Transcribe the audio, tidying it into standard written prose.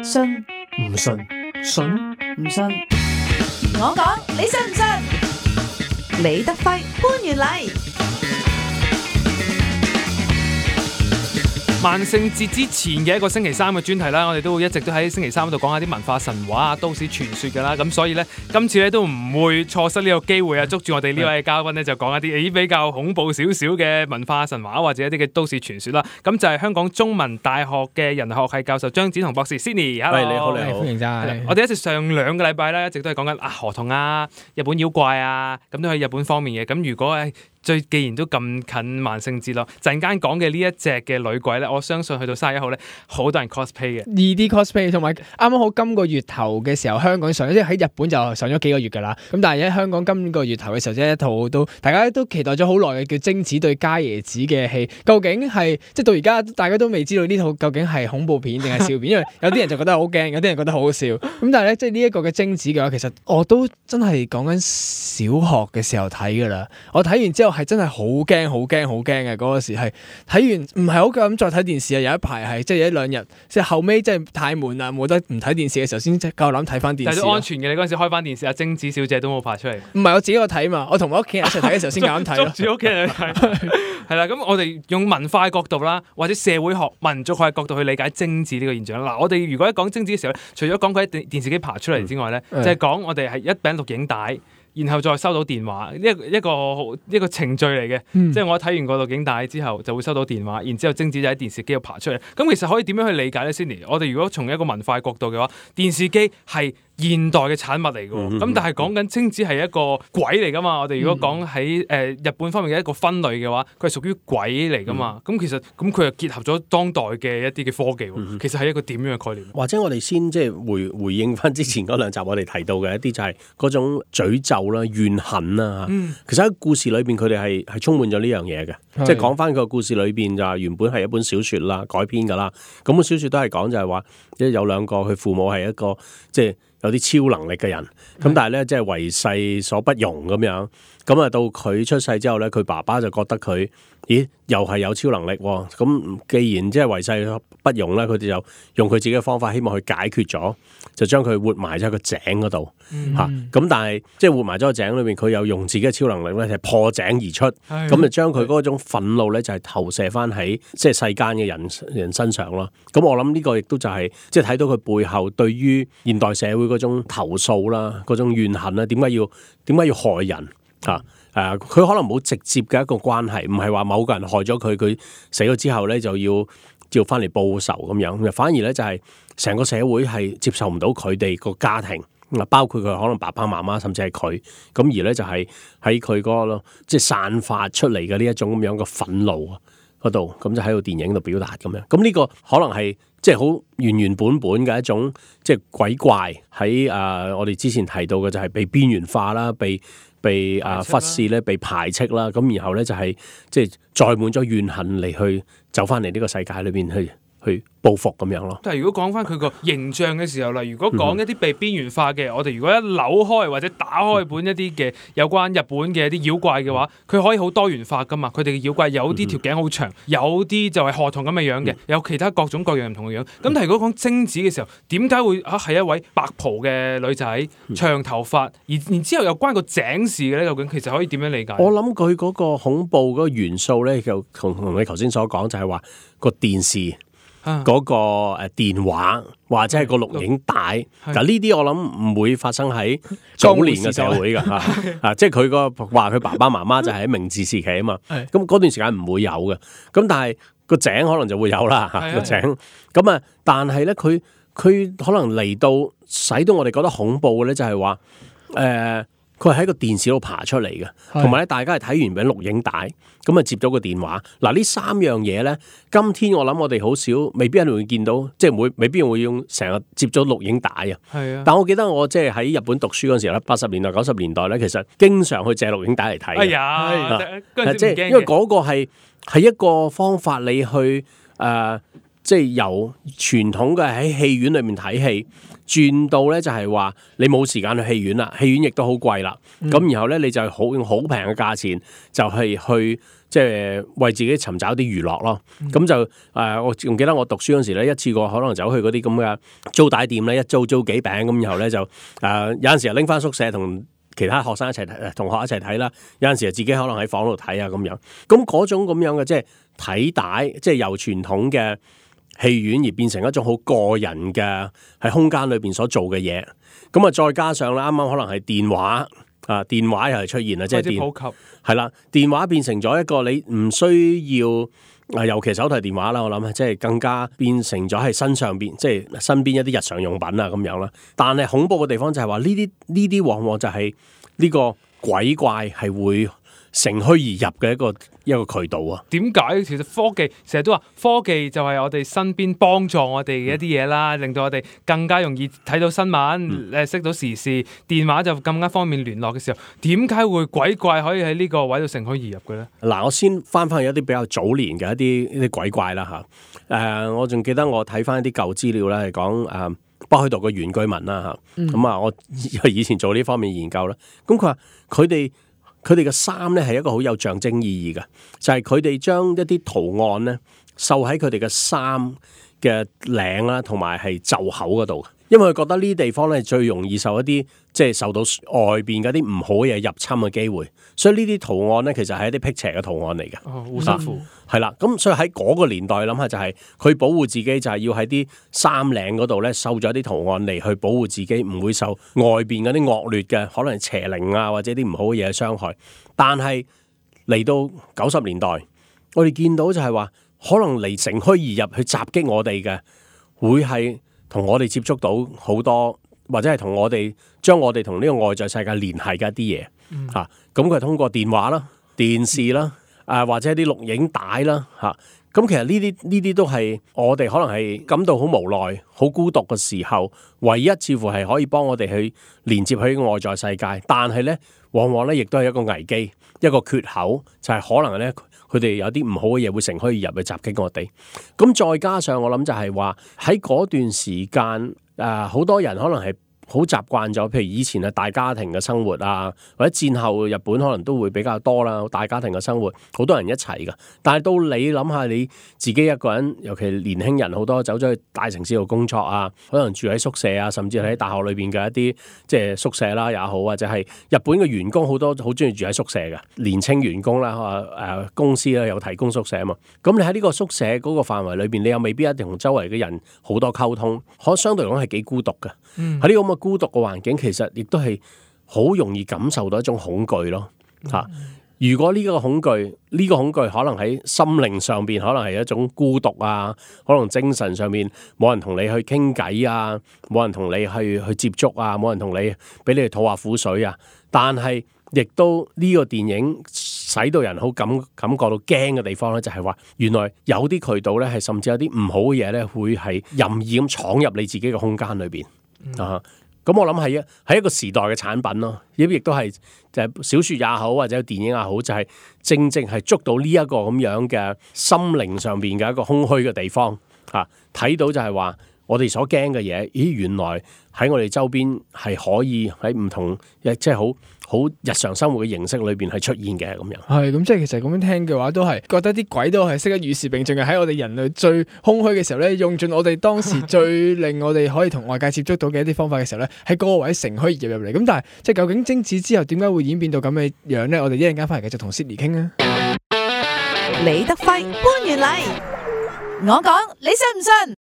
信唔信？信？ 唔信？我講，你信唔信？李德輝、潘源禮。 萬聖節之前嘅一個星期三嘅專題啦，我哋都會一直都喺星期三度講下啲文化神話啊、都市傳說㗎啦。咁所以呢，今次咧都唔會錯失呢個機會啊，捉住我哋呢位嘉賓呢，就講一啲比較恐怖少少嘅文化神話或者一啲嘅都市傳說啦。咁就係香港中文大學嘅人學系教授張梓同博士 Sydney。Hello， 你好， 歡迎晒。我哋一直上兩個禮拜咧，一直都係講緊河童啊、日本妖怪啊，咁都係日本方面嘅。咁如果既然都咁近萬聖節咯，陣間講嘅呢一隻嘅女鬼咧，我相信去到31號咧，好多人 cosplay 嘅。 易啲 cosplay， 同埋啱啱好今個月頭嘅時候，香港上，即係喺日本就上咗幾個月㗎啦。咁但係喺香港今個月頭嘅時候，即係一套都大家都期待咗好耐嘅叫貞子對伽椰子嘅戲，究竟係即係到而家大家都未知道呢套究竟係恐怖片定係笑片，因為有啲人就覺得好驚，有啲人覺得好好笑。咁但係咧，即係呢一個嘅貞子嘅話，其實我都真係講緊小學嘅時候睇㗎啦。我睇完之後係真係好驚嘅嗰個時係睇完唔係好敢再睇電視啊！有一排係即係一兩日，即係後尾即係太悶啦，冇得唔睇電視嘅時候先夠膽睇翻電視。 但係都安全嘅，你嗰陣時開翻電視，阿貞子小姐都冇爬出嚟。 唔係我自己個睇嘛，我同我屋企人一齊睇嘅時候先夠膽睇咯。 捉住屋企人去睇，係啦。咁我哋用文化角度啦，或者社會學、民族學嘅角度去理解貞子呢個現象啦。嗱，我哋如果一講貞子嘅時候咧，除咗講佢喺電視機爬出嚟之外咧，就係講我哋係一餅錄影帶。然後再收到電話，一個程序嚟嘅，即係我睇完個錄影帶之後就會收到電話，然之後貞子就喺電視機度爬出嚟。咁其實可以點樣去理解咧 Sydney？ 我哋如果從一個文化角度嘅話，電視機係現代嘅產物嚟嘅喎，咁但係講緊貞子係一個鬼嚟噶嘛？我哋如果講喺日本方面嘅一個分類嘅話，佢係屬於鬼嚟噶嘛？咁其實佢又結合咗當代嘅一啲嘅科技喎，其實係一個點樣嘅概念？ 或者我哋先即係回應翻之前嗰兩集我哋提到嘅一啲就係嗰種詛咒啦、怨恨啦。其實喺故事裏邊佢哋係充滿咗呢樣嘢嘅，即係講翻個故事裏邊就係原本係一本小説啦改編㗎啦。咁本小説都係講就係話，即係有兩個佢父母係一個即係有啲超能力嘅人，咁但係咧即係為世所不容咁樣，咁啊到佢出世之後咧，佢爸爸就覺得佢，咦又係有超能力喎，咁既然即係為世不容咧，佢哋就用佢自己嘅方法，希望去解決咗，就將佢活埋咗喺個井嗰度嚇。咁但係即係活埋咗個井裏邊，佢又用自己嘅超能力咧，就係破井而出，咁就將佢嗰種憤怒咧，就係投射翻喺即係世間嘅人身上咯。咁我諗呢個亦都就係即係睇到佢背後對於現代社會嗰種投訴啦，嗰種怨恨啦，點解要害人啊？佢可能冇直接嘅一個關係，唔係話某個人害咗佢，佢死咗之後咧就要翻嚟報仇咁樣，反而咧就係成個社會係接受唔到佢哋個家庭，包括佢可能爸爸媽媽甚至係佢，咁而咧就係喺佢嗰個即係散發出嚟嘅呢一種咁樣嘅憤怒嗰度，咁就喺個電影度表達咁樣。咁呢個可能係即係好原本嘅一種即係鬼怪喺我哋之前提到嘅就係被邊緣化啦，被忽視咧，被排斥啦，咁然後咧就係即係載滿咗怨恨嚟去走翻嚟呢個世界裏邊去報復咁樣咯。 但係如果講翻佢個形象嘅時候啦，如果講一啲被邊緣化嘅，我哋如果一扭開或者打開本一啲嘅有關日本嘅一啲妖怪嘅話，佢可以好多元化噶嘛。佢哋嘅妖怪有啲條頸好長，有啲就係河童咁嘅樣嘅，有其他各種各樣唔同嘅樣。咁但係如果講貞子嘅時候，點解會係一位白袍嘅女仔，長頭髮，然之後又關個井事嘅咧？究竟其實可以點樣理解？ 我諗佢嗰個恐怖嗰個元素咧，就同你頭先所講，就係話個電視。嗰個電話或者係個錄影帶，嗱呢啲我諗唔會發生喺早年嘅社會㗎嚇，即係佢話佢爸爸媽媽就係喺明治時期啊嘛，咁嗰段時間唔會有嘅，咁但係個井可能就會有啦嚇個井，咁啊，但係咧佢可能嚟到使到我哋覺得恐怖嘅咧，就係話佢係喺個電視度爬出嚟嘅，同埋咧大家係睇完本錄影帶，咁啊接咗個電話。嗱呢三樣嘢咧，今天我諗我哋好少，未必一定會見到，即係未必會用成日接咗錄影帶啊。係啊。但我記得我即係喺日本讀書嗰陣時咧，80年代、90年代咧，其實經常去借錄影帶嚟睇。係啊，即係因為嗰個係一個方法，你去即係由傳統嘅喺戲院裏面睇戲。轉到咧就係話你冇時間去戲院啦，戲院亦都好貴啦。咁然後咧你就用好平嘅價錢就係去即係為自己尋找啲娛樂咯。咁就我仲記得我讀書嗰時咧，一次過可能走去嗰啲咁嘅租帶店咧，一租幾餅咁，然後咧就有陣時又拎翻宿舍同其他學生一齊睇，同學一齊睇啦。有陣時自己可能喺房度睇啊咁樣。咁嗰種咁樣嘅即係睇帶，即係由傳統嘅戲院而變成一種好個人嘅喺空間裏邊所做嘅嘢。咁啊，再加上咧，啱啱可能係電話電話又係出現啦，即係普及係啦，電話變成咗一個你唔需要尤其手提電話啦，我諗即係更加變成咗喺身上邊，即係身邊一啲日常用品啊咁樣啦。但係恐怖嘅地方就係話呢啲往往就係呢個鬼怪係會乘虛而入嘅一個渠道啊。 點解？其實科技成日都話科技就係我哋身邊幫助我哋嘅一啲嘢啦，令到我哋更加容易睇到新聞，識到時事。電話就更加方便聯絡嘅時候，點解會鬼怪可以喺呢個位度乘虛而入嘅咧？嗱， 我先翻去一啲比較早年嘅一啲鬼怪啦嚇。我仲記得我睇翻一啲舊資料咧，係講北海道嘅原居民啦嚇。咁啊，我以前做呢方面研究啦。咁佢話佢哋嘅衫咧係一個好有象徵意義嘅，就係佢哋將一啲圖案咧繡喺佢哋嘅衫嘅領啦，同埋係袖口嗰度。因為佢覺得呢啲地方咧最容易受一啲即係受到外邊嗰啲唔好嘢入侵嘅機會，所以呢啲圖案咧其實係一啲辟邪嘅圖案嚟嘅。 護身符係啦，咁所以喺嗰個年代諗下就係佢保護自己，就係要喺啲衫領嗰度咧繡咗啲圖案嚟去保護自己，唔會受外邊嗰啲惡劣嘅可能邪靈啊或者啲唔好嘅嘢傷害。但係嚟到90年代，我哋見到就係話可能嚟乘虛而入去襲擊我哋嘅，會係同我哋接觸到好多，或者係同我哋將我哋同呢個外在世界聯繫嘅一啲嘢嚇。咁佢係通過電話啦、電視啦、或者啲錄影帶啦嚇。咁其實呢啲都係我哋可能係感到好無奈、好孤獨嘅時候，唯一似乎係可以幫我哋去連接去外在世界。但係咧，往往咧亦都係一個危機、一個缺口，就係可能咧佢哋有啲唔好嘅嘢會乘虛而入去襲擊我哋。咁再加上我諗就係話喺嗰段時間，好多人可能係好習慣咗，譬如以前係大家庭嘅生活啊，或者戰後日本可能都會比較多啦，大家庭嘅生活，好多人一齊㗎。但係到你諗下你自己一個人，尤其年輕人好多走咗去大城市度工作啊，可能住喺宿舍啊，甚至喺大學裏邊嘅一啲即係宿舍啦也好，或者係日本嘅員工好多好中意住喺宿舍嘅年青員工啦，公司咧有提供宿舍啊嘛。咁你喺呢個宿舍嗰個範圍裏邊，你又未必一定同周圍嘅人好多溝通，可相對嚟講係幾孤獨嘅。喺呢個咁嘅孤獨嘅環境，其實亦都係好容易感受到一種恐懼咯嚇。如果呢個恐懼可能喺心靈上邊，可能係一種孤獨啊，可能精神上面冇人同你去傾偈啊，冇人同你去接觸啊，冇人同你俾你吐下苦水啊。但係亦都呢個電影使到人好感覺到驚嘅地方咧，就係話原來有啲渠道咧係甚至有啲唔好嘅嘢咧，會係任意咁闖入你自己嘅空間裏邊啊。咁我諗係一個時代嘅產品咯，亦都係就係小說也好或者電影也好，就係正係捉到呢一個咁樣嘅心靈上邊嘅一個空虛嘅地方嚇，睇到就係話我哋所驚嘅嘢，咦原來喺我哋周邊係可以喺唔同即係好日常生活嘅形式裏邊係出現嘅咁樣。 係咁，即係其實咁樣聽嘅話，都係覺得啲鬼都係識得與時並進嘅，喺我哋人類最空虛嘅時候咧，用盡我哋當時最令我哋可以同外界接觸到嘅一啲方法嘅時候咧，喺嗰個位乘虛而入嚟。咁但係即係究竟貞子之後點解會演變到咁嘅樣咧？我哋一陣間翻嚟繼續同 Sydney 傾啊。 李德輝搬完嚟，我講你信唔信？